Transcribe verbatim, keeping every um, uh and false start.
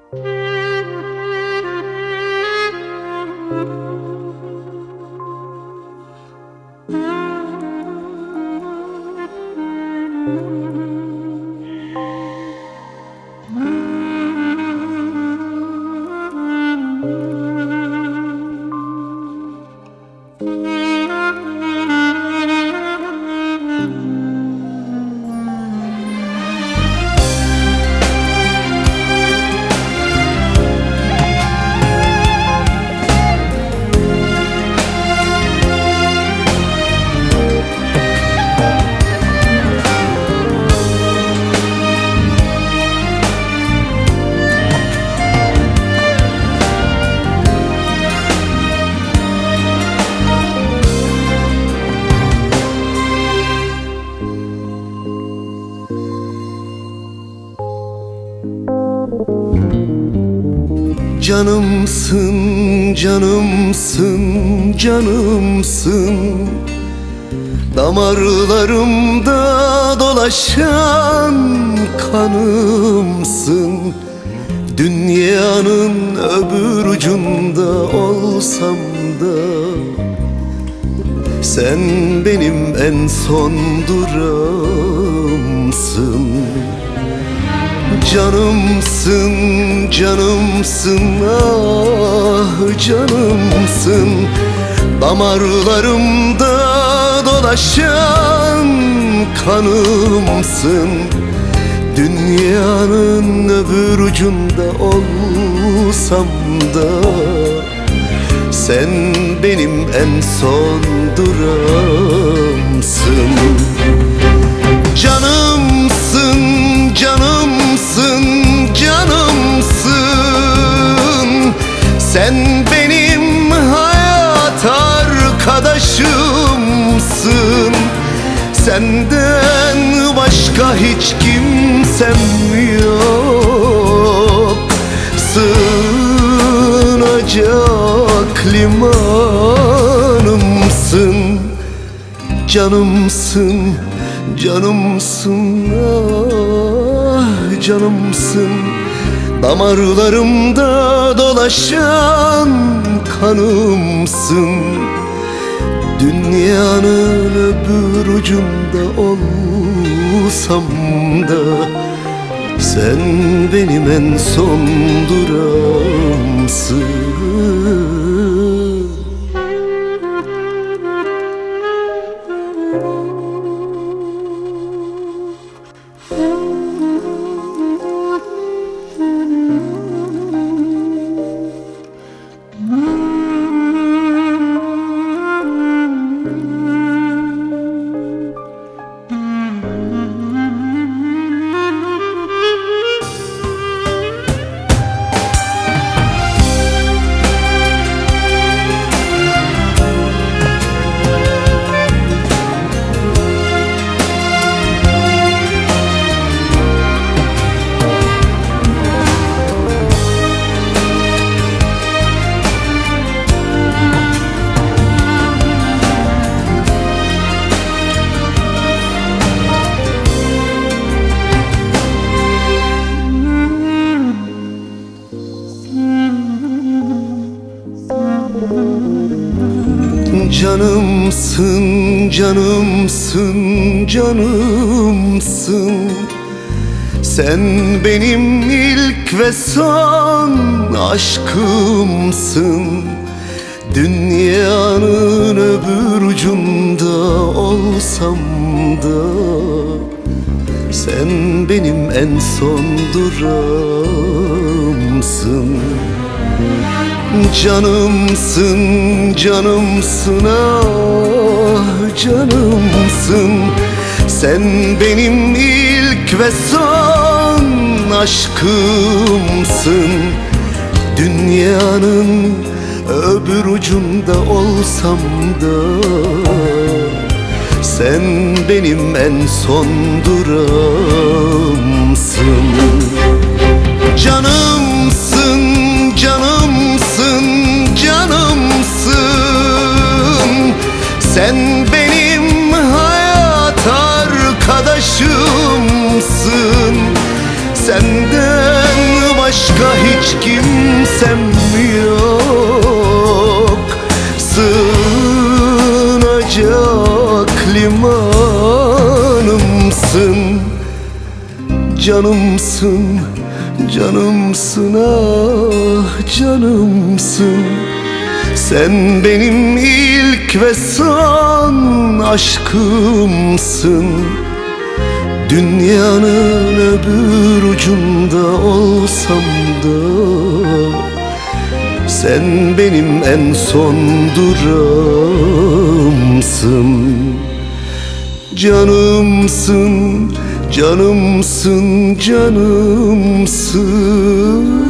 Canımsın, canımsın, canımsın, damarlarımda dolaşan kanımsın. Dünyanın öbür ucunda olsam da sen benim en son durağımsın. Canımsın, canımsın, ah canımsın, damarlarımda dolaşan kanımsın. Dünyanın öbür ucunda olsam da sen benim en son durağımsın. Canımsın, canımsın, canımsın, sen benim hayat arkadaşımsın. Senden başka hiç kimsem yok, sığınacak limanımsın. Canımsın, canımsın, ah canımsın, damarlarımda dolaşan kanımsın. Dünyanın öbür ucunda olsam da sen benim en son durağımsın. Canımsın, canımsın, canımsın, sen benim ilk ve son aşkımsın. Dünyanın öbür ucunda olsam da sen benim en son durağımsın. Canımsın, canımsın, ah canımsın, sen benim ilk ve son aşkımsın. Dünyanın öbür ucunda olsam da sen benim en son durağımsın. Canımsın, canımsın, canımsın, sen benim hayat arkadaşımsın. Senden başka Başka hiç kimsem yok, sığınacak limanımsın. Canımsın, canımsın, ah canımsın. Sen benim ilk ve son aşkımsın. Dünyanın öbür ucunda olsam da sen benim en son durağımsın. Canımsın, canımsın, canımsın.